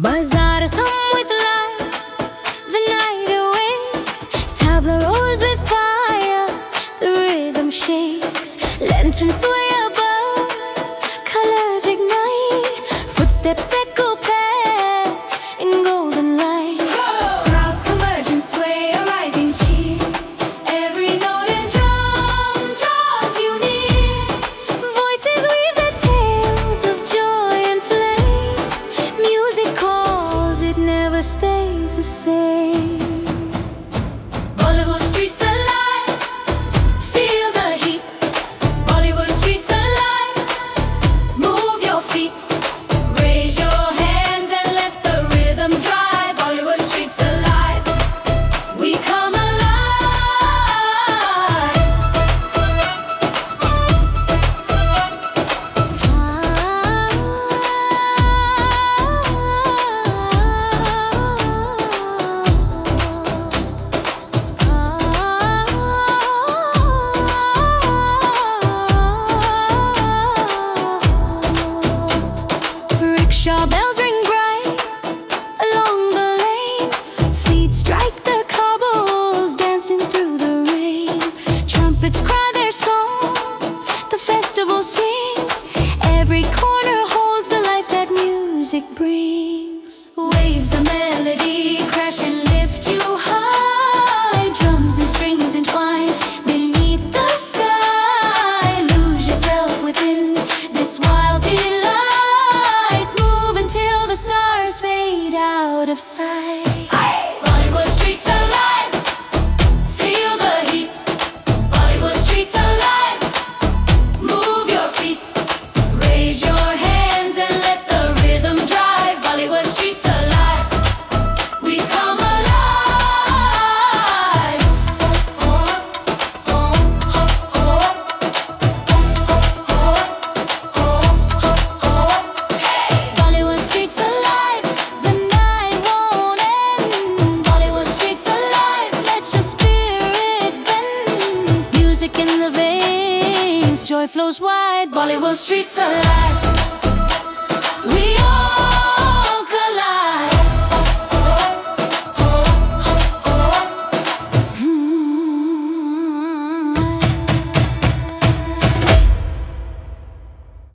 Bazaars hum with life, the night awakes. Tableau rolls with fire, the rhythm shakes. Lanterns sway above, colors ignite. Footsteps echo past in golden light. Crowds converge and sway, a rising cheer. Every note and drum draws you near. Voices weave the tales of joy and flame. Music calls, it never stays the same. Bollywood streets alive, feel the heat. Bollywood streets alive, move your feet. Raise your hands and let the rhythm drive. Bollywood streets alive, we come alive. Rickshaw bells ring bright along the lane. Feet strike the cobbles, dancing through the rain. Trumpets cry their song, the festival sings. Every corner holds the life that music brings. Waves of melody crash and lift you high. Drums and strings entwine beneath the sky. Lose yourself within this wild delight. Move until the stars fade out of sight. Bollywood streets alive, feel the heat. Bollywood streets alive, move your feet. Raise your hands and let the rhythm drive. Bollywood streets alive, we come alive. Bollywood streets alive, the night won't end. Bollywood streets alive, let your spirit bend. Music in the veins, joy flows wide. Bollywood streets alive, we are